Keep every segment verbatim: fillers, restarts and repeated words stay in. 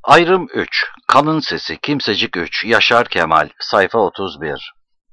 Ayrım üç. Kanın Sesi, Kimsecik üç, Yaşar Kemal, sayfa otuz bir.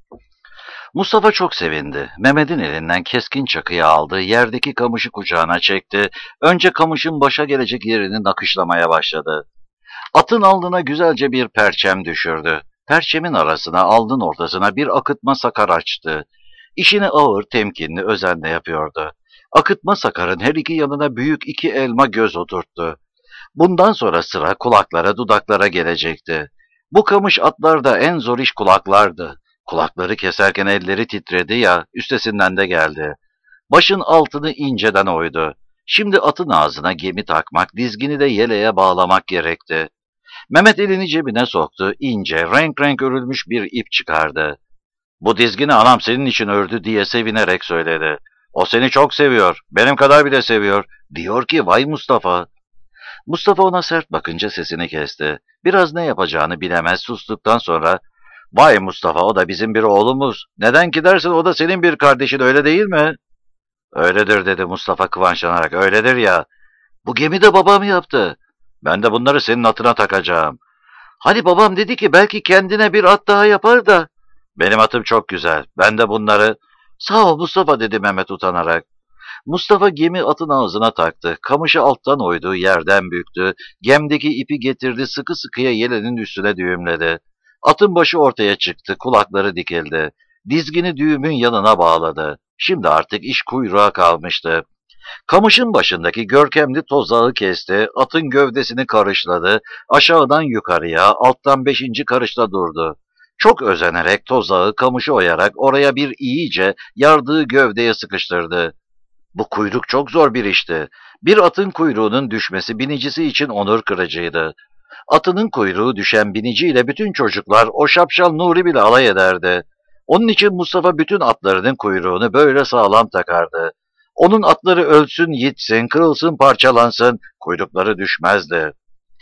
Mustafa çok sevindi. Mehmet'in elinden keskin çakıyı aldı, yerdeki kamışı kucağına çekti. Önce kamışın başa gelecek yerini nakışlamaya başladı. Atın alnına güzelce bir perçem düşürdü. Perçemin arasına, alnın ortasına bir akıtma sakar açtı. İşini ağır, temkinli, özenle yapıyordu. Akıtma sakarın her iki yanına büyük iki elma göz oturttu. Bundan sonra sıra kulaklara, dudaklara gelecekti. Bu kamış atlarda en zor iş kulaklardı. Kulakları keserken elleri titredi ya, üstesinden de geldi. Başın altını inceden oydu. Şimdi atın ağzına gemi takmak, dizgini de yeleğe bağlamak gerekti. Mehmet elini cebine soktu, ince, renk renk örülmüş bir ip çıkardı. "Bu dizgini anam senin için ördü," diye sevinerek söyledi. "O seni çok seviyor, benim kadar bile seviyor. Diyor ki vay Mustafa." Mustafa ona sert bakınca sesini kesti. Biraz ne yapacağını bilemez sustuktan sonra, "Vay Mustafa, o da bizim bir oğlumuz. Neden ki dersin, o da senin bir kardeşin, öyle değil mi?" "Öyledir," dedi Mustafa kıvançlanarak. "Öyledir ya. Bu gemi de babam yaptı. Ben de bunları senin atına takacağım." "Hani babam dedi ki belki kendine bir at daha yapar da." "Benim atım çok güzel. Ben de bunları..." "Sağ ol Mustafa," dedi Mehmet utanarak. Mustafa gemi atın ağzına taktı. Kamışı alttan oyduğu yerden büktü. Gemdeki ipi getirdi, sıkı sıkıya yelenin üstüne düğümledi. Atın başı ortaya çıktı, kulakları dikildi. Dizgini düğümün yanına bağladı. Şimdi artık iş kuyruğa kalmıştı. Kamışın başındaki görkemli tozağı kesti, atın gövdesini karışladı, aşağıdan yukarıya, alttan beşinci karışta durdu. Çok özenerek tozağı kamışı oyarak oraya bir iyice yardığı gövdeye sıkıştırdı. Bu kuyruk çok zor bir işti. Bir atın kuyruğunun düşmesi binicisi için onur kırıcıydı. Atının kuyruğu düşen biniciyle bütün çocuklar o şapşal Nuri bile alay ederdi. Onun için Mustafa bütün atlarının kuyruğunu böyle sağlam takardı. Onun atları ölsün, yitsin, kırılsın, parçalansın, kuyrukları düşmezdi.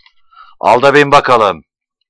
"Al da bin bakalım."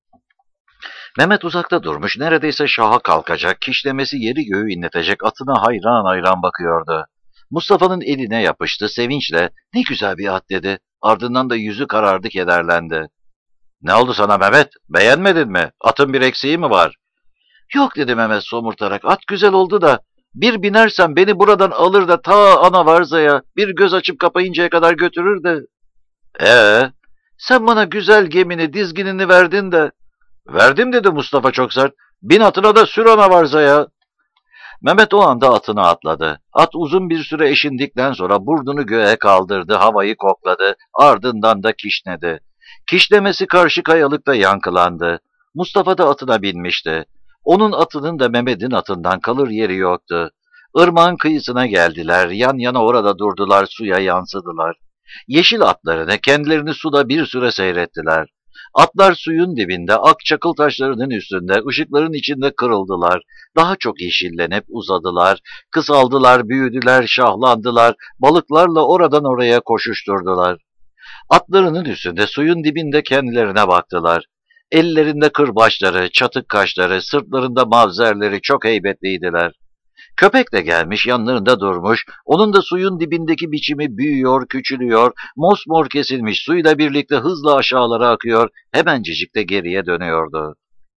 Mehmet uzakta durmuş, neredeyse şaha kalkacak, kişlemesi yeri göğü inletecek atına hayran hayran bakıyordu. Mustafa'nın eline yapıştı, sevinçle "Ne güzel bir at," dedi. Ardından da yüzü karardı, kederlendi. "Ne oldu sana Mehmet? Beğenmedin mi? Atın bir eksiği mi var?" "Yok," dedi Mehmet somurtarak. "At güzel oldu da bir binersem beni buradan alır da ta Anavarza'ya bir göz açıp kapayıncaya kadar götürür de." "Ee?" "Sen bana güzel gemini, dizginini verdin de..." "Verdim," dedi Mustafa çok sert. "Bin atına da sür Anavarza'ya." Mehmet o anda atına atladı. At uzun bir süre eşindikten sonra burnunu göğe kaldırdı, havayı kokladı, ardından da kişnedi. Kişnemesi karşı kayalıkta yankılandı. Mustafa da atına binmişti. Onun atının da Mehmet'in atından kalır yeri yoktu. Irmağın kıyısına geldiler, yan yana orada durdular, suya yansıdılar. Yeşil atlarını, kendilerini suda bir süre seyrettiler. Atlar suyun dibinde, ak çakıl taşlarının üstünde, ışıkların içinde kırıldılar. Daha çok yeşillenip uzadılar, kısaldılar, büyüdüler, şahlandılar, balıklarla oradan oraya koşuşturdular. Atlarının üstünde, suyun dibinde kendilerine baktılar. Ellerinde kırbaçları, çatık kaşları, sırtlarında mavzerleri çok heybetliydiler. Köpek de gelmiş, yanlarında durmuş, onun da suyun dibindeki biçimi büyüyor, küçülüyor, mosmor kesilmiş, suyla birlikte hızla aşağılara akıyor, hemencecik de geriye dönüyordu.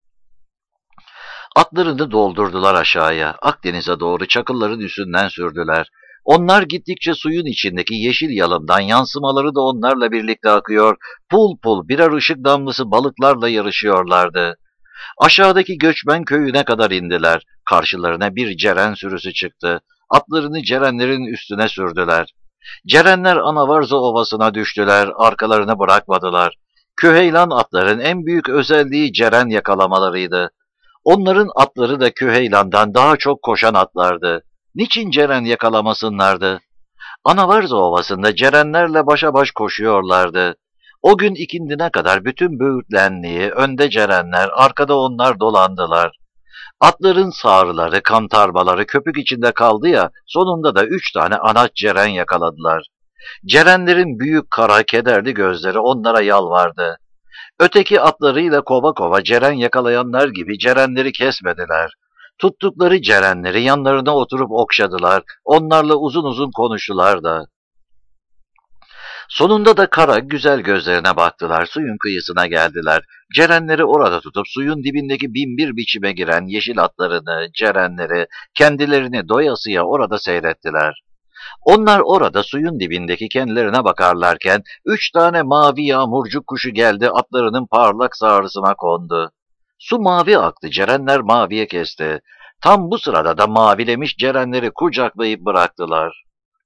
Atlarını doldurdular aşağıya, Akdeniz'e doğru çakılların üstünden sürdüler. Onlar gittikçe suyun içindeki yeşil yalımdan yansımaları da onlarla birlikte akıyor, pul pul birer ışık damlası balıklarla yarışıyorlardı. Aşağıdaki göçmen köyüne kadar indiler. Karşılarına bir ceren sürüsü çıktı. Atlarını cerenlerin üstüne sürdüler. Cerenler Anavarza Ovası'na düştüler, arkalarını bırakmadılar. Küheylan atların en büyük özelliği ceren yakalamalarıydı. Onların atları da Küheylan'dan daha çok koşan atlardı. Niçin ceren yakalamasınlardı? Anavarza Ovası'nda cerenlerle başa baş koşuyorlardı. O gün ikindine kadar bütün böğürtlenliği, önde cerenler, arkada onlar dolandılar. Atların sağrıları, kantarmaları köpük içinde kaldı ya, sonunda da üç tane anaç ceren yakaladılar. Cerenlerin büyük kara kederli gözleri onlara yalvardı. Öteki atlarıyla kova kova ceren yakalayanlar gibi cerenleri kesmediler. Tuttukları cerenleri yanlarına oturup okşadılar, onlarla uzun uzun konuştular da. Sonunda da kara, güzel gözlerine baktılar, suyun kıyısına geldiler. Cerenleri orada tutup suyun dibindeki binbir biçime giren yeşil atlarını, cerenleri, kendilerini doyasıya orada seyrettiler. Onlar orada suyun dibindeki kendilerine bakarlarken, üç tane mavi yağmurcuk kuşu geldi, atlarının parlak sağrısına kondu. Su mavi aktı, cerenler maviye kesti. Tam bu sırada da mavilemiş cerenleri kucaklayıp bıraktılar.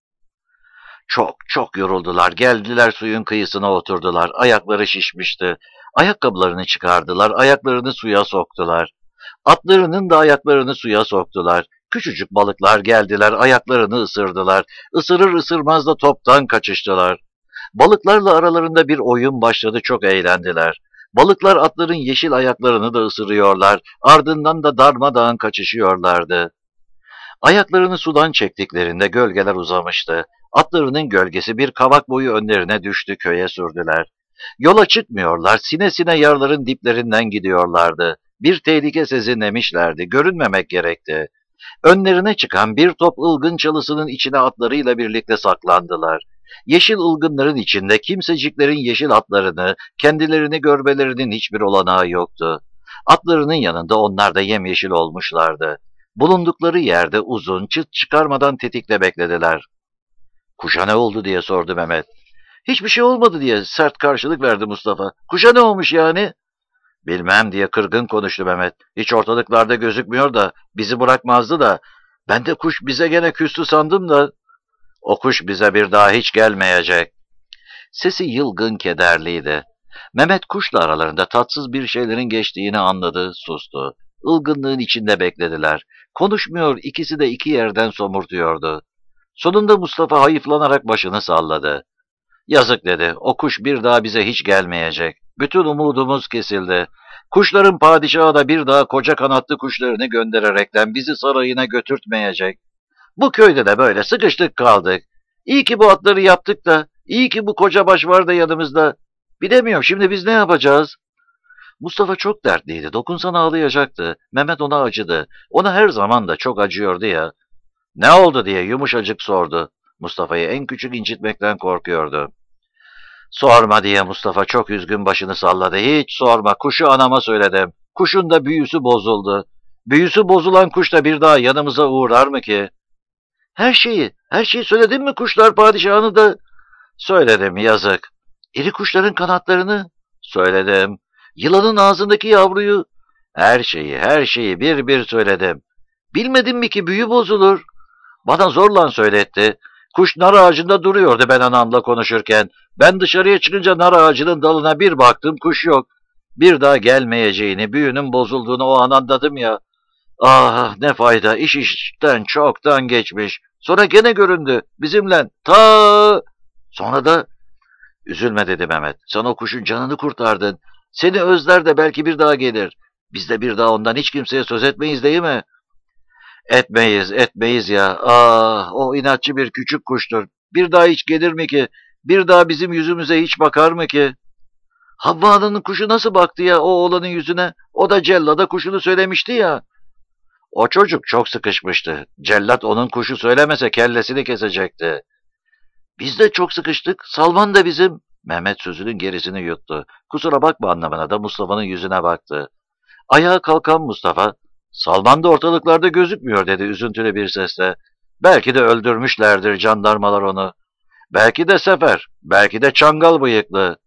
Çok çok yoruldular, geldiler suyun kıyısına oturdular, ayakları şişmişti. Ayakkabılarını çıkardılar, ayaklarını suya soktular. Atlarının da ayaklarını suya soktular. Küçücük balıklar geldiler, ayaklarını ısırdılar. Isırır ısırmaz da toptan kaçıştılar. Balıklarla aralarında bir oyun başladı, çok eğlendiler. Balıklar atların yeşil ayaklarını da ısırıyorlar, ardından da darmadağın kaçışıyorlardı. Ayaklarını sudan çektiklerinde gölgeler uzamıştı. Atlarının gölgesi bir kavak boyu önlerine düştü, köye sürdüler. Yola çıkmıyorlar, sine sine yarların diplerinden gidiyorlardı. Bir tehlike sezinlemişlerdi, görünmemek gerekti. Önlerine çıkan bir top ılgın çalısının içine atlarıyla birlikte saklandılar. Yeşil ılgınların içinde kimseciklerin yeşil atlarını, kendilerini görmelerinin hiçbir olanağı yoktu. Atlarının yanında onlar da yemyeşil olmuşlardı. Bulundukları yerde uzun, çıt çıkarmadan tetikle beklediler. Kuşa ne oldu diye sordu Mehmet. Hiçbir şey olmadı diye sert karşılık verdi Mustafa. Kuşa ne olmuş yani? Bilmem diye kırgın konuştu Mehmet. Hiç ortalıklarda gözükmüyor da bizi bırakmazdı da. Ben de kuş bize gene küstü sandım da. O kuş bize bir daha hiç gelmeyecek. Sesi yılgın kederliydi. Mehmet kuşla aralarında tatsız bir şeylerin geçtiğini anladı, sustu. Ilgınlığın içinde beklediler. Konuşmuyor, ikisi de iki yerden somurtuyordu. Sonunda Mustafa hayıflanarak başını salladı. Yazık dedi, o kuş bir daha bize hiç gelmeyecek. Bütün umudumuz kesildi. Kuşların padişahı da bir daha koca kanatlı kuşlarını göndererekten bizi sarayına götürtmeyecek. Bu köyde de böyle sıkıştık kaldık. İyi ki bu atları yaptık da, iyi ki bu koca baş var da yanımızda. Bilemiyorum şimdi biz ne yapacağız? Mustafa çok dertliydi, dokunsana ağlayacaktı. Mehmet ona acıdı. Ona her zaman da çok acıyordu ya. Ne oldu diye yumuşacık sordu. Mustafa'yı en küçük incitmekten korkuyordu. Sorma diye Mustafa çok üzgün başını salladı. Hiç sorma, kuşu anama söyledim. Kuşun da büyüsü bozuldu. Büyüsü bozulan kuş da bir daha yanımıza uğrar mı ki? Her şeyi, her şeyi söyledin mi kuşlar padişahını da? Söyledim, yazık. İri kuşların kanatlarını? Söyledim. Yılanın ağzındaki yavruyu? Her şeyi, her şeyi bir bir söyledim. Bilmedin mi ki büyü bozulur? Bana zorla söyletti. Kuş nar ağacında duruyordu ben anamla konuşurken. Ben dışarıya çıkınca nar ağacının dalına bir baktım, kuş yok. Bir daha gelmeyeceğini, büyünün bozulduğunu o an anladım ya. Ah ne fayda, iş işten çoktan geçmiş. Sonra gene göründü bizimle. Ta sonra da üzülme dedi Mehmet. Sen o kuşun canını kurtardın. Seni özler de belki bir daha gelir. Biz de bir daha ondan hiç kimseye söz etmeyiz değil mi? Etmeyiz, etmeyiz ya. Ah, o inatçı bir küçük kuştur. Bir daha hiç gelir mi ki? Bir daha bizim yüzümüze hiç bakar mı ki? Havva Ana'nın kuşu nasıl baktı ya o oğlanın yüzüne? O da cellada kuşunu söylemişti ya. O çocuk çok sıkışmıştı. Cellat onun kuşu söylemese kellesini kesecekti. Biz de çok sıkıştık. Salman da bizim. Mehmet sözünün gerisini yuttu. Kusura bakma anlamına da Mustafa'nın yüzüne baktı. Ayağa kalkan Mustafa, Salman da ortalıklarda gözükmüyor dedi üzüntülü bir sesle. Belki de öldürmüşlerdir jandarmalar onu. Belki de sefer, belki de çangal bıyıklı.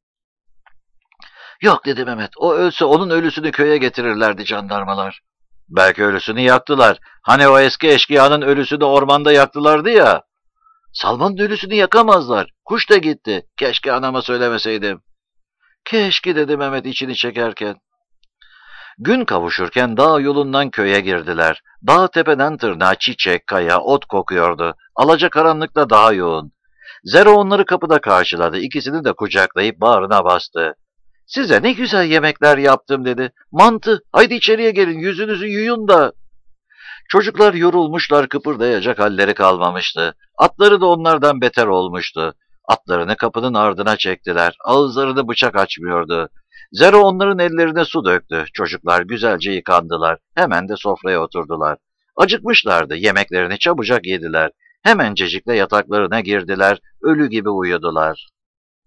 Yok dedi Mehmet, o ölse onun ölüsünü köye getirirlerdi jandarmalar. Belki ölüsünü yaktılar. Hani o eski eşkıyanın ölüsünü ormanda yaktılardı ya. Salman'ın ölüsünü yakamazlar. Kuş da gitti. Keşke anama söylemeseydim. Keşke dedi Mehmet içini çekerken. Gün kavuşurken dağ yolundan köye girdiler. Dağ tepeden tırnağa çiçek, kaya, ot kokuyordu. Alacakaranlıkta daha yoğun. Zero onları kapıda karşıladı. İkisini de kucaklayıp bağrına bastı. Size ne güzel yemekler yaptım dedi. Mantı, haydi içeriye gelin yüzünüzü yuyun da. Çocuklar yorulmuşlar, kıpırdayacak halleri kalmamıştı. Atları da onlardan beter olmuştu. Atlarını kapının ardına çektiler. Ağızlarını bıçak açmıyordu. Zero onların ellerine su döktü. Çocuklar güzelce yıkandılar. Hemen de sofraya oturdular. Acıkmışlardı. Yemeklerini çabucak yediler. Hemencecikle yataklarına girdiler. Ölü gibi uyudular.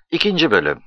İkinci bölüm.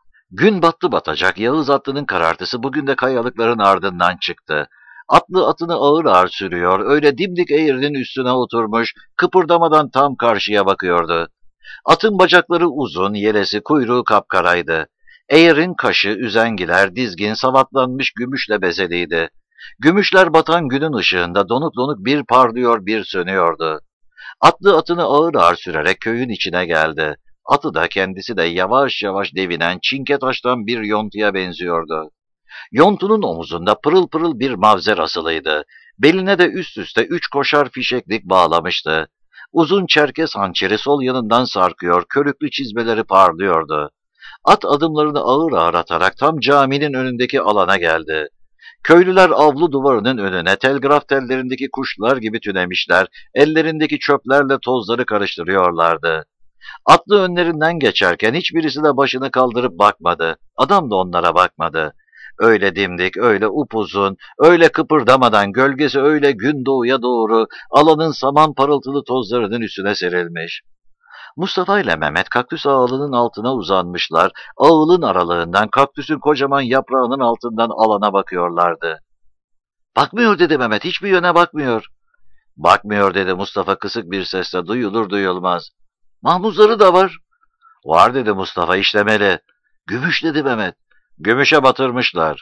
Gün battı batacak, Yağız atlının karartısı bugün de kayalıkların ardından çıktı. Atlı atını ağır ağır sürüyor, öyle dimdik eğrinin üstüne oturmuş, kıpırdamadan tam karşıya bakıyordu. Atın bacakları uzun, yelesi, kuyruğu kapkaraydı. Eğerin kaşı, üzengiler, dizgin, savatlanmış gümüşle bezeliydi. Gümüşler batan günün ışığında donuk donuk bir parlıyor, bir sönüyordu. Atlı atını ağır ağır sürerek köyün içine geldi. Atı da kendisi de yavaş yavaş devinen çinke taştan bir yontuya benziyordu. Yontunun omuzunda pırıl pırıl bir mavzer asılıydı. Beline de üst üste üç koşar fişeklik bağlamıştı. Uzun çerkes hançeri sol yanından sarkıyor, körüklü çizmeleri parlıyordu. At adımlarını ağır ağır atarak tam caminin önündeki alana geldi. Köylüler avlu duvarının önüne telgraf tellerindeki kuşlar gibi tünemişler, ellerindeki çöplerle tozları karıştırıyorlardı. Atlı önlerinden geçerken hiçbirisi de başını kaldırıp bakmadı. Adam da onlara bakmadı. Öyle dimdik, öyle upuzun, öyle kıpırdamadan gölgesi öyle gün doğuya doğru alanın saman parıltılı tozlarının üstüne serilmiş. Mustafa ile Mehmet kaktüs ağılının altına uzanmışlar, ağılın aralığından kaktüsün kocaman yaprağının altından alana bakıyorlardı. Bakmıyor dedi Mehmet, hiçbir yöne bakmıyor. Bakmıyor dedi Mustafa kısık bir sesle duyulur duyulmaz. Mahmuzları da var. Var dedi Mustafa işlemeli. Gümüş dedi Mehmet. Gümüşe batırmışlar.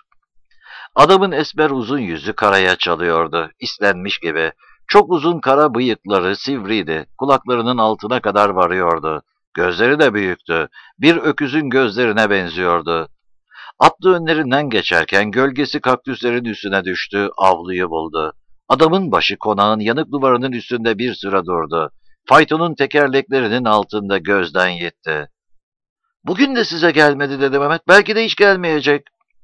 Adamın esmer uzun yüzü karaya çalıyordu, islenmiş gibi. Çok uzun kara bıyıkları sivriydi, kulaklarının altına kadar varıyordu. Gözleri de büyüktü, bir öküzün gözlerine benziyordu. Atlı önlerinden geçerken gölgesi kaktüslerin üstüne düştü, avluyu buldu. Adamın başı konağın yanık duvarının üstünde bir süre durdu. Faytonun tekerleklerinin altında gözden gitti. Bugün de size gelmedi dedi Mehmet, belki de hiç gelmeyecek.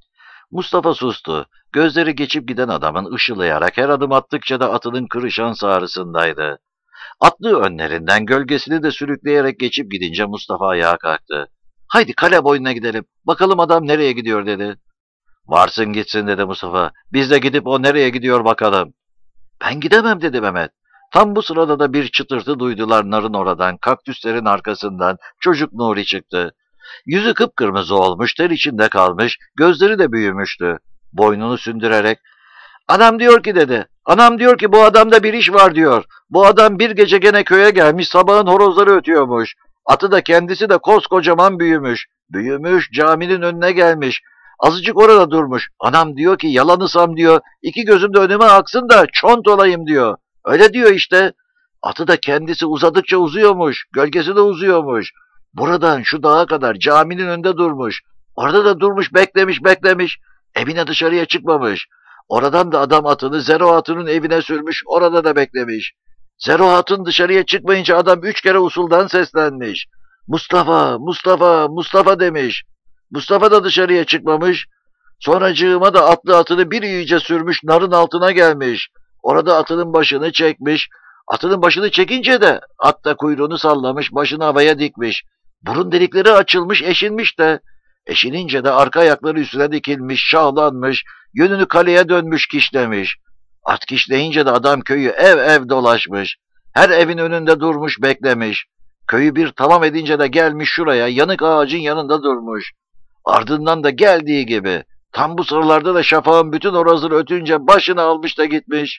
Mustafa sustu. Gözleri geçip giden adamın ışılayarak her adım attıkça da atının kırışan sağrısındaydı. Atlı önlerinden gölgesini de sürükleyerek geçip gidince Mustafa ayağa kalktı. Haydi kale boyuna gidelim. Bakalım adam nereye gidiyor dedi. Varsın gitsin dedi Mustafa. Biz de gidip o nereye gidiyor bakalım. Ben gidemem dedi Mehmet. Tam bu sırada da bir çıtırtı duydular narın oradan, kaktüslerin arkasından. Çocuk Nuri çıktı. Yüzü kıpkırmızı olmuş, ter içinde kalmış, gözleri de büyümüştü. Boynunu sündürerek, "Anam diyor ki" dedi, "anam diyor ki bu adamda bir iş var diyor. Bu adam bir gece gene köye gelmiş, sabahın horozları ötüyormuş. Atı da kendisi de koskocaman büyümüş. Büyümüş, caminin önüne gelmiş. Azıcık orada durmuş. Anam diyor ki yalanısam diyor, iki gözüm de önüme aksın da çont olayım diyor. Öyle diyor işte. Atı da kendisi uzadıkça uzuyormuş, gölgesi de uzuyormuş. Buradan şu dağa kadar caminin önünde durmuş. Orada da durmuş beklemiş beklemiş. Evine dışarıya çıkmamış. Oradan da adam atını Zero Hatun'un evine sürmüş. Orada da beklemiş. Zero Hatun dışarıya çıkmayınca adam üç kere usuldan seslenmiş. Mustafa, Mustafa, Mustafa demiş. Mustafa da dışarıya çıkmamış. Sonracığıma da atlı atını bir iyice sürmüş, narın altına gelmiş. Orada atının başını çekmiş. Atının başını çekince de at da kuyruğunu sallamış, başını havaya dikmiş. Burun delikleri açılmış, eşinmiş de. Eşinince de arka ayakları üstüne dikilmiş, şahlanmış, yönünü kaleye dönmüş kişlemiş. At kişleyince de adam köyü ev ev dolaşmış. Her evin önünde durmuş, beklemiş. Köyü bir tamam edince de gelmiş şuraya, yanık ağacın yanında durmuş. Ardından da geldiği gibi, tam bu sıralarda da şafağın bütün horozları ötünce başını almış da gitmiş.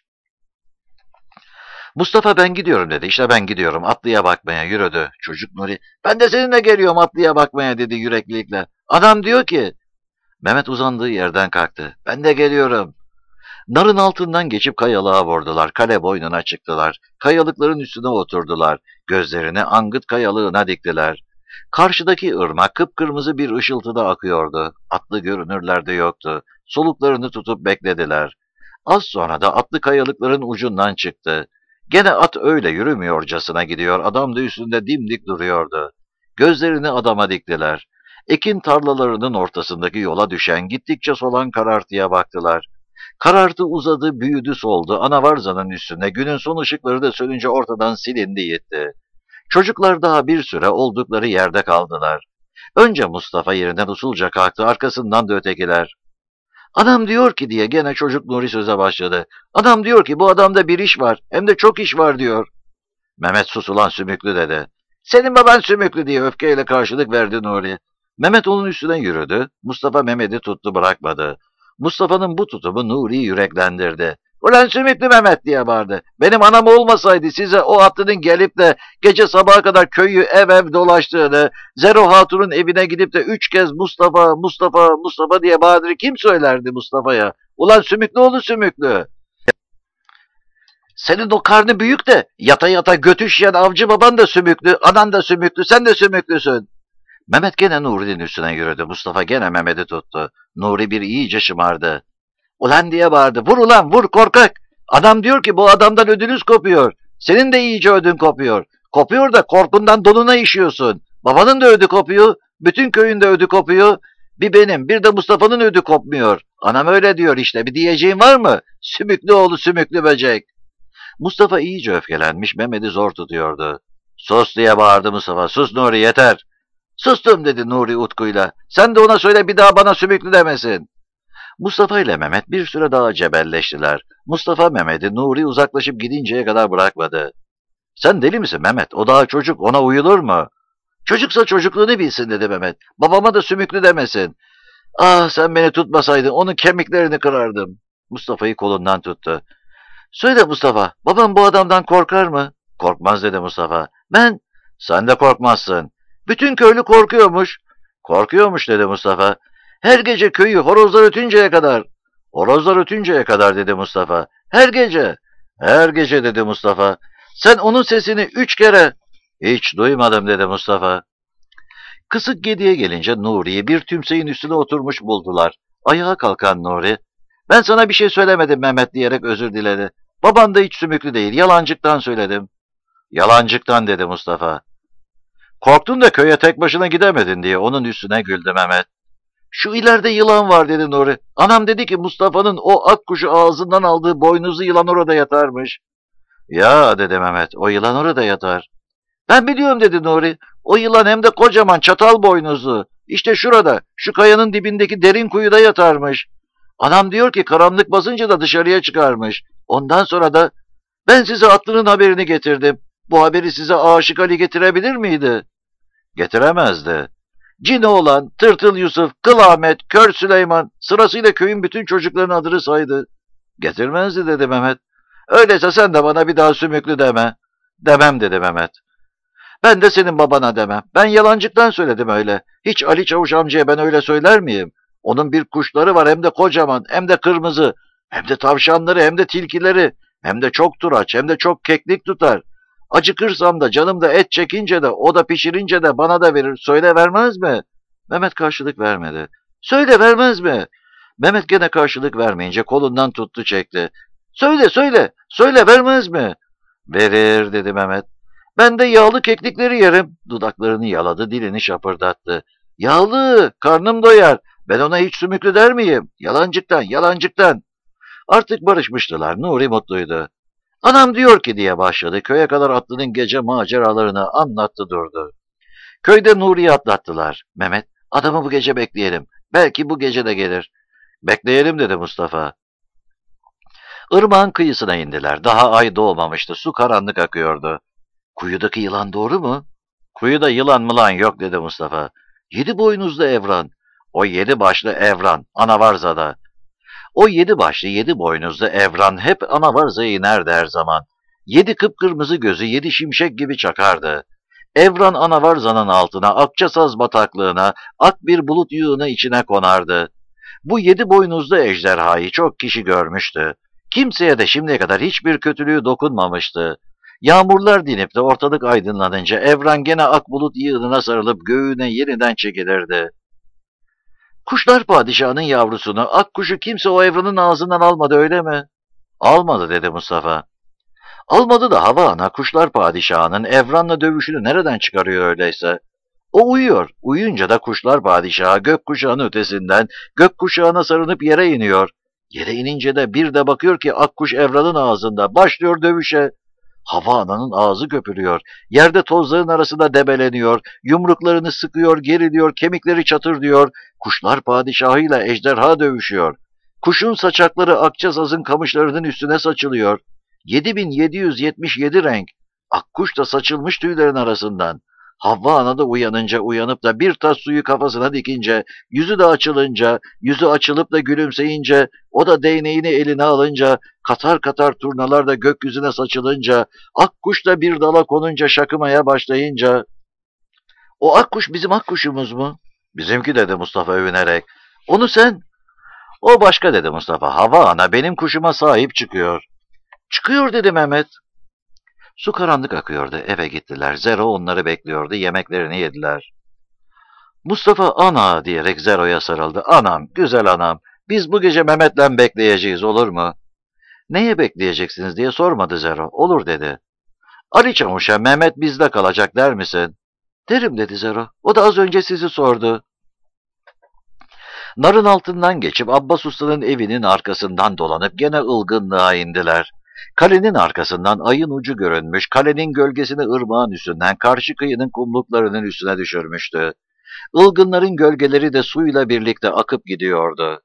Mustafa ben gidiyorum dedi. İşte ben gidiyorum. Atlıya bakmaya yürüdü. Çocuk Nuri ben de seninle geliyorum atlıya bakmaya dedi yüreklilikle. Adam diyor ki. Mehmet uzandığı yerden kalktı. Ben de geliyorum. Narın altından geçip kayalığa vurdular. Kale boynuna çıktılar. Kayalıkların üstüne oturdular. Gözlerini Angıt kayalığına diktiler. Karşıdaki ırmak kıpkırmızı bir ışıltıda akıyordu. Atlı görünürler de yoktu. Soluklarını tutup beklediler. Az sonra da atlı kayalıkların ucundan çıktı. Gene at öyle yürümüyorcasına gidiyor, adam da üstünde dimdik duruyordu. Gözlerini adama diktiler. Ekin tarlalarının ortasındaki yola düşen, gittikçe solan karartıya baktılar. Karartı uzadı, büyüdü, soldu, anavarzanın üstüne, günün son ışıkları da sönünce ortadan silindi gitti. Çocuklar daha bir süre oldukları yerde kaldılar. Önce Mustafa yerinden usulca kalktı, arkasından da ötekiler. Adam diyor ki diye gene çocuk Nuri söze başladı. Adam diyor ki bu adamda bir iş var, hem de çok iş var diyor. Mehmet sus ulan sümüklü dedi. Senin baban sümüklü diye öfkeyle karşılık verdi Nuri. Mehmet onun üstüne yürüdü. Mustafa Mehmet'i tuttu bırakmadı. Mustafa'nın bu tutumu Nuri'yi yüreklendirdi. Ulan sümüklü Mehmet diye bağırdı. Benim anam olmasaydı size o atlının gelip de gece sabaha kadar köyü ev ev dolaştığını, Zero Hatun'un evine gidip de üç kez Mustafa, Mustafa, Mustafa diye bağırdığını kim söylerdi Mustafa'ya? Ulan sümüklü oğlu sümüklü. Senin o karnı büyük de yata yata götü şişen avcı baban da sümüklü, anan da sümüklü, sen de sümüklüsün. Mehmet gene Nuri'nin üstüne yürüdü. Mustafa gene Mehmet'i tuttu. Nuri bir iyice şımardı. Ulan diye bağırdı. Vur ulan vur korkak. Adam diyor ki bu adamdan ödünüz kopuyor. Senin de iyice ödün kopuyor. Kopuyor da korkundan donuna işiyorsun. Babanın da ödü kopuyor. Bütün köyün de ödü kopuyor. Bir benim bir de Mustafa'nın ödü kopmuyor. Anam öyle diyor işte. Bir diyeceğin var mı? Sümüklü oğlu sümüklü böcek. Mustafa iyice öfkelenmiş, Mehmet'i zor tutuyordu. Sus diye bağırdı Mustafa. Sus Nuri yeter. Sustum dedi Nuri utkuyla. Sen de ona söyle bir daha bana sümüklü demesin. Mustafa ile Mehmet bir süre daha cebelleştiler. Mustafa Mehmet'i Nuri uzaklaşıp gidinceye kadar bırakmadı. Sen deli misin Mehmet? O daha çocuk, ona uyulur mu? Çocuksa çocukluğunu bilsin dedi Mehmet. Babama da sümüklü demesin. Ah sen beni tutmasaydın onun kemiklerini kırardım. Mustafa'yı kolundan tuttu. Söyle Mustafa, babam bu adamdan korkar mı? Korkmaz dedi Mustafa. Ben, sen de korkmazsın. Bütün köylü korkuyormuş. Korkuyormuş dedi Mustafa. Her gece köyü horozlar ötünceye kadar. Horozlar ötünceye kadar dedi Mustafa. Her gece. Her gece dedi Mustafa. Sen onun sesini üç kere. Hiç duymadım dedi Mustafa. Kısık Gedi'ye gelince Nuri'yi bir tümseyin üstüne oturmuş buldular. Ayağa kalkan Nuri. Ben sana bir şey söylemedim Mehmet diyerek özür diledi. Baban da hiç sümüklü değil. Yalancıktan söyledim. Yalancıktan dedi Mustafa. Korktun da köye tek başına gidemedin diye onun üstüne güldü Mehmet. Şu ileride yılan var dedi Nuri. Anam dedi ki Mustafa'nın o akkuşu ağzından aldığı boynuzlu yılan orada yatarmış. Ya dedi Mehmet, o yılan orada yatar. Ben biliyorum dedi Nuri. O yılan hem de kocaman çatal boynuzlu. İşte şurada, şu kayanın dibindeki derin kuyuda yatarmış. Anam diyor ki karanlık basınca da dışarıya çıkarmış. Ondan sonra da ben size atlının haberini getirdim. Bu haberi size Aşık Ali getirebilir miydi? Getiremezdi. Cini olan, Tırtıl Yusuf, Kıl Ahmet, Kör Süleyman sırasıyla köyün bütün çocukların adını saydı. Getirmezdi dedi Mehmet. Öyleyse sen de bana bir daha sümüklü deme. Demem dedi Mehmet. Ben de senin babana demem. Ben yalancıktan söyledim öyle. Hiç Ali Çavuş amcaya ben öyle söyler miyim? Onun bir kuşları var hem de kocaman, hem de kırmızı, hem de tavşanları, hem de tilkileri, hem de çok turaç, hem de çok keklik tutar. Acıkırsam da canım da et çekince de o da pişirince de bana da verir. Söyle vermez mi? Mehmet karşılık vermedi. Söyle vermez mi? Mehmet gene karşılık vermeyince kolundan tuttu çekti. Söyle söyle, söyle vermez mi? Verir dedi Mehmet. Ben de yağlı keklikleri yerim. Dudaklarını yaladı, dilini şapırdattı. Yağlı, karnım doyar. Ben ona hiç sümüklü der miyim? Yalancıktan, yalancıktan. Artık barışmıştılar. Nuri mutluydu. Anam diyor ki diye başladı. Köye kadar atlının gece maceralarını anlattı durdu. Köyde Nuri'yi atlattılar. Mehmet, adamı bu gece bekleyelim. Belki bu gece de gelir. Bekleyelim dedi Mustafa. Irmağın kıyısına indiler. Daha ay doğmamıştı. Su karanlık akıyordu. Kuyudaki yılan doğru mu? Kuyuda yılan mılan yok dedi Mustafa. Yedi boynuzlu Evran. O yedi başlı Evran. Anavarza'da. O yedi başlı yedi boynuzlu Evran hep Anavarza'ya inerdi her zaman. Yedi kıpkırmızı gözü yedi şimşek gibi çakardı. Evran Anavarza'nın altına, Akçasaz bataklığına, ak bir bulut yığını içine konardı. Bu yedi boynuzlu ejderhayı çok kişi görmüştü. Kimseye de şimdiye kadar hiçbir kötülüğü dokunmamıştı. Yağmurlar dinip de ortalık aydınlanınca Evran gene ak bulut yığınına sarılıp göğüne yeniden çekilirdi. Kuşlar padişahının yavrusunu, akkuşu kimse o Evran'ın ağzından almadı öyle mi? Almadı dedi Mustafa. Almadı da hava ana kuşlar padişahının Evran'la dövüşünü nereden çıkarıyor öyleyse? O uyuyor. Uyuyunca da kuşlar padişahı gökkuşağının ötesinden gökkuşağına sarınıp yere iniyor. Yere inince de bir de bakıyor ki akkuş Evran'ın ağzında başlıyor dövüşe. Hava ananın ağzı köpürüyor. Yerde tozların arasında debeleniyor. Yumruklarını sıkıyor, geriliyor, kemikleri çatırdıyor. Kuşlar padişahıyla ejderha dövüşüyor. Kuşun saçakları Akçasaz'ın kamışlarının üstüne saçılıyor. yedi bin yedi yüz yetmiş yedi renk. Akkuş da saçılmış tüylerin arasından. Havva ana da uyanınca uyanıp da bir tas suyu kafasına dikince, yüzü de açılınca, yüzü açılıp da gülümseyince, o da değneğini eline alınca, katar katar turnalar da gökyüzüne saçılınca, akkuş da bir dala konunca şakımaya başlayınca, "O akkuş bizim akkuşumuz mu?" "Bizimki," dedi Mustafa övünerek. "Onu sen?" "O başka," dedi Mustafa. "Havva ana benim kuşuma sahip çıkıyor." "Çıkıyor," dedi Mehmet. Su karanlık akıyordu. Eve gittiler. Zero onları bekliyordu. Yemeklerini yediler. Mustafa "ana" diyerek Zero'ya sarıldı. "Anam, güzel anam. Biz bu gece Mehmet'le bekleyeceğiz, olur mu?" "Neye bekleyeceksiniz?" diye sormadı Zero. "Olur," dedi. "Ali Çavuş'a Mehmet bizde kalacak der misin?" "Derim," dedi Zero. "O da az önce sizi sordu." Narın altından geçip Abbas Usta'nın evinin arkasından dolanıp gene ılgınlığa indiler. Kalenin arkasından ayın ucu görünmüş, kalenin gölgesini ırmağın üstünden karşı kıyının kumluklarının üstüne düşürmüştü. Ilgınların gölgeleri de suyla birlikte akıp gidiyordu.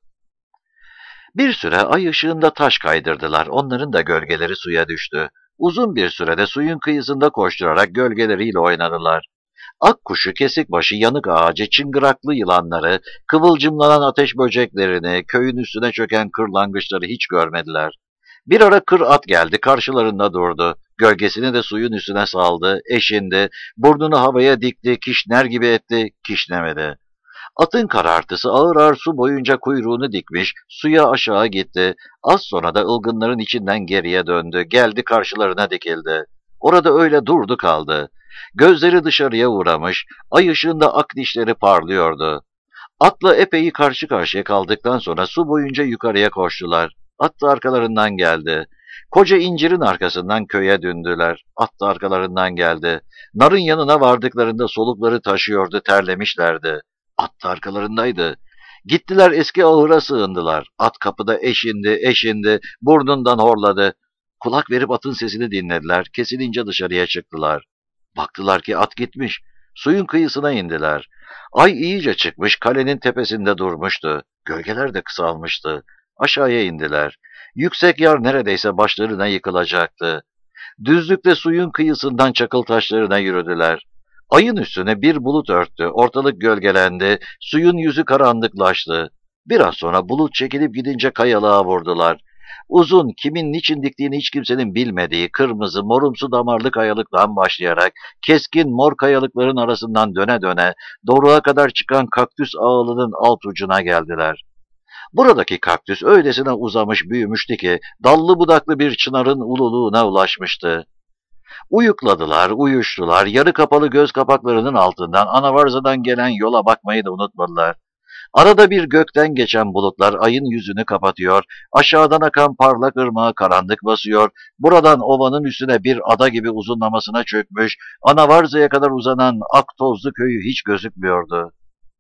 Bir süre ay ışığında taş kaydırdılar, onların da gölgeleri suya düştü. Uzun bir sürede suyun kıyısında koşturarak gölgeleriyle oynadılar. Akkuşu, kesikbaşı, yanık ağacı, çıngıraklı yılanları, kıvılcımlanan ateş böceklerini, köyün üstüne çöken kırlangıçları hiç görmediler. Bir ara kır at geldi, karşılarında durdu. Gölgesini de suyun üstüne saldı, eşindi, burnunu havaya dikti, kişner gibi etti, kişnemedi. Atın karartısı ağır ağır su boyunca kuyruğunu dikmiş, suya aşağı gitti. Az sonra da ılgınların içinden geriye döndü, geldi karşılarına dikildi. Orada öyle durdu kaldı. Gözleri dışarıya uğramış, ay ışığında ak dişleri parlıyordu. Atla epey karşı karşıya kaldıktan sonra su boyunca yukarıya koştular. At da arkalarından geldi. Koca incirin arkasından köye döndüler. At da arkalarından geldi. Narın yanına vardıklarında solukları taşıyordu, terlemişlerdi. At da arkalarındaydı. Gittiler eski ahıra sığındılar. At kapıda eşindi, eşindi, burnundan horladı. Kulak verip atın sesini dinlediler. Kesilince dışarıya çıktılar. Baktılar ki at gitmiş. Suyun kıyısına indiler. Ay iyice çıkmış, kalenin tepesinde durmuştu. Gölgeler de kısalmıştı. Aşağıya indiler. Yüksek yer neredeyse başlarına yıkılacaktı. Düzlükte suyun kıyısından çakıl taşlarına yürüdüler. Ayın üstüne bir bulut örttü, ortalık gölgelendi, suyun yüzü karanlıklaştı. Biraz sonra bulut çekilip gidince kayalığa vurdular. Uzun, kimin niçin diktiğini hiç kimsenin bilmediği kırmızı, morumsu damarlı kayalıktan başlayarak keskin mor kayalıkların arasından döne döne doruğa kadar çıkan kaktüs ağılının alt ucuna geldiler. Buradaki kaktüs öylesine uzamış büyümüştü ki dallı budaklı bir çınarın ululuğuna ulaşmıştı. Uyukladılar, uyuştular, yarı kapalı göz kapaklarının altından anavarzadan gelen yola bakmayı da unutmadılar. Arada bir gökten geçen bulutlar ayın yüzünü kapatıyor, aşağıdan akan parlak ırmağa karanlık basıyor, buradan ovanın üstüne bir ada gibi uzunlamasına çökmüş, Anavarza'ya kadar uzanan ak tozlu köyü hiç gözükmüyordu.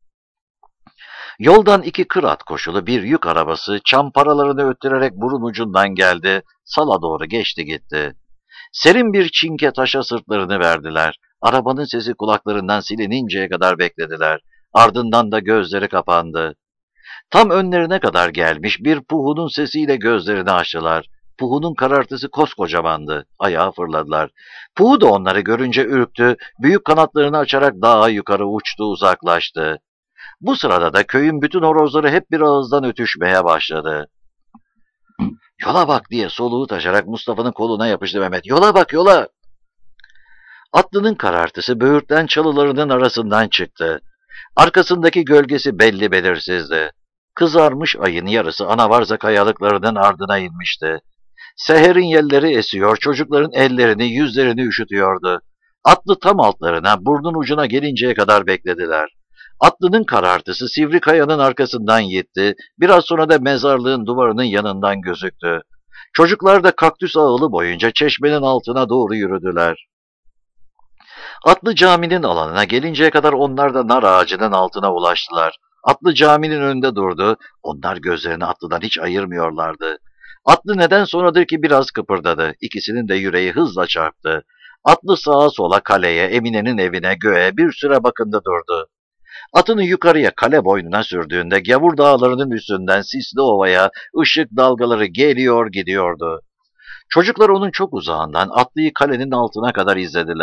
Yoldan iki kır at koşulu bir yük arabası çam paralarını öttürerek burun ucundan geldi, sala doğru geçti gitti. Serin bir çinke taşa sırtlarını verdiler. Arabanın sesi kulaklarından silininceye kadar beklediler. Ardından da gözleri kapandı. Tam önlerine kadar gelmiş bir puhunun sesiyle gözlerini açtılar. Puhunun karartısı koskocamandı. Ayağa fırladılar. Puhu da onları görünce ürktü, büyük kanatlarını açarak daha yukarı uçtu, uzaklaştı. Bu sırada da köyün bütün horozları hep bir ağızdan ötüşmeye başladı. "Yola bak!" diye soluğu taşarak Mustafa'nın koluna yapıştı Mehmet. "Yola bak, yola!" Atlının karartısı böğürtlen çalılarının arasından çıktı. Arkasındaki gölgesi belli belirsizdi. Kızarmış ayın yarısı Anavarza kayalıklarının ardına inmişti. Seherin yelleri esiyor, çocukların ellerini, yüzlerini üşütüyordu. Atlı tam altlarına, burnun ucuna gelinceye kadar beklediler. Atlının karartısı sivri kayanın arkasından gitti, biraz sonra da mezarlığın duvarının yanından gözüktü. Çocuklar da kaktüs ağılı boyunca çeşmenin altına doğru yürüdüler. Atlı caminin alanına gelinceye kadar onlar da nar ağacının altına ulaştılar. Atlı caminin önünde durdu, onlar gözlerini atlıdan hiç ayırmıyorlardı. Atlı neden sonradır ki biraz kıpırdadı, ikisinin de yüreği hızla çarptı. Atlı sağa sola kaleye, Emine'nin evine, göğe bir süre bakındı durdu. Atını yukarıya kale boynuna sürdüğünde gavur dağlarının üstünden sisli ovaya ışık dalgaları geliyor gidiyordu. Çocuklar onun çok uzağından atlıyı kalenin altına kadar izlediler.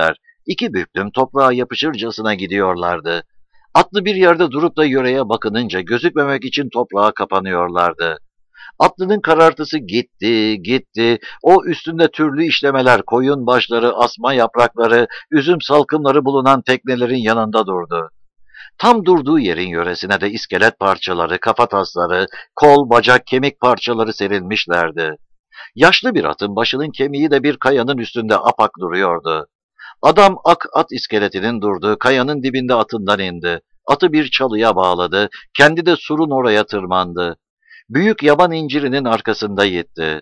iki büklüm toprağa yapışırcasına gidiyorlardı. Atlı bir yerde durup da yöreye bakınınca gözükmemek için toprağa kapanıyorlardı. Atlının karartısı gitti, gitti. O üstünde türlü işlemeler, koyun başları, asma yaprakları, üzüm salkımları bulunan teknelerin yanında durdu. Tam durduğu yerin yöresine de iskelet parçaları, kafatasları, kol, bacak, kemik parçaları serilmişlerdi. Yaşlı bir atın başının kemiği de bir kayanın üstünde apak duruyordu. Adam ak at iskeletinin durduğu kayanın dibinde atından indi. Atı bir çalıya bağladı, kendi de surun oraya tırmandı. Büyük yaban incirinin arkasında gitti.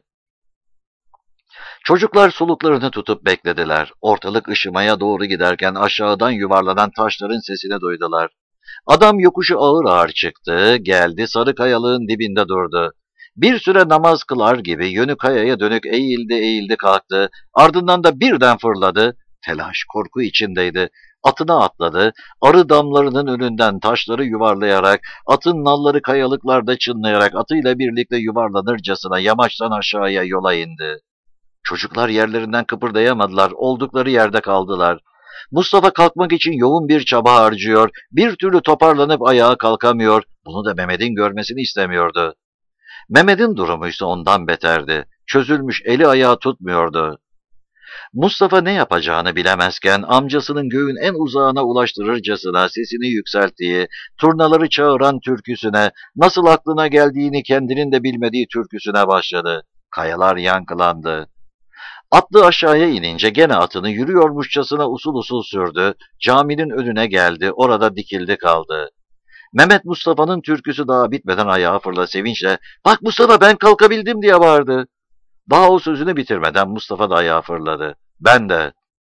Çocuklar soluklarını tutup beklediler. Ortalık ışımaya doğru giderken aşağıdan yuvarlanan taşların sesini duydular. Adam yokuşu ağır ağır çıktı, geldi sarı kayalığın dibinde durdu. Bir süre namaz kılar gibi yönü kayaya dönük eğildi eğildi kalktı. Ardından da birden fırladı. Telaş, korku içindeydi. Atına atladı. Arı damlarının önünden taşları yuvarlayarak, atın nalları kayalıklarda çınlayarak atıyla birlikte yuvarlanırcasına yamaçtan aşağıya yola indi. Çocuklar yerlerinden kıpırdayamadılar, oldukları yerde kaldılar. Mustafa kalkmak için yoğun bir çaba harcıyor, bir türlü toparlanıp ayağa kalkamıyor, bunu da Mehmet'in görmesini istemiyordu. Mehmet'in durumu ise ondan beterdi. Çözülmüş, eli ayağı tutmuyordu. Mustafa ne yapacağını bilemezken amcasının göğün en uzağına ulaştırırcasına sesini yükselttiği, turnaları çağıran türküsüne, nasıl aklına geldiğini kendinin de bilmediği türküsüne başladı. Kayalar yankılandı. Atlı aşağıya inince gene atını yürüyormuşçasına usul usul sürdü, caminin önüne geldi, orada dikildi kaldı. Mehmet Mustafa'nın türküsü daha bitmeden ayağa fırla sevinçle, "Bak Mustafa, ben kalkabildim!" diye bağırdı. Daha o sözünü bitirmeden Mustafa da ayağa fırladı. Ben de.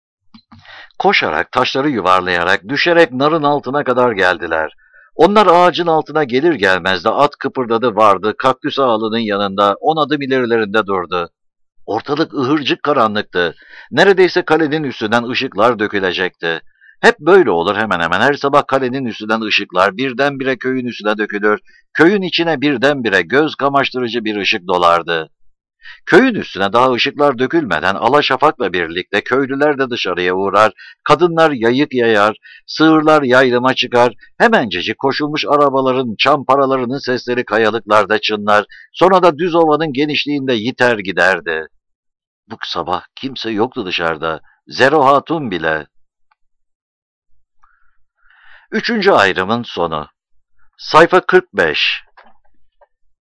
Koşarak, taşları yuvarlayarak, düşerek narın altına kadar geldiler. Onlar ağacın altına gelir gelmez de at kıpırdadı vardı, kaktüs ağalının yanında, on adım ilerilerinde durdu. Ortalık ıhırcık karanlıktı. Neredeyse kalenin üstünden ışıklar dökülecekti. Hep böyle olur hemen hemen. Her sabah kalenin üstünden ışıklar birdenbire köyün üstüne dökülür. Köyün içine birdenbire göz kamaştırıcı bir ışık dolardı. Köyün üstüne daha ışıklar dökülmeden Alaşafak'la birlikte köylüler de dışarıya uğrar, kadınlar yayık yayar, sığırlar yaylıma çıkar, hemencecik koşulmuş arabaların çam paralarının sesleri kayalıklarda çınlar, sonra da düz ovanın genişliğinde yiter giderdi. Bu sabah kimse yoktu dışarıda, Zero Hatun bile. Üçüncü ayrımın sonu. Sayfa kırk beş.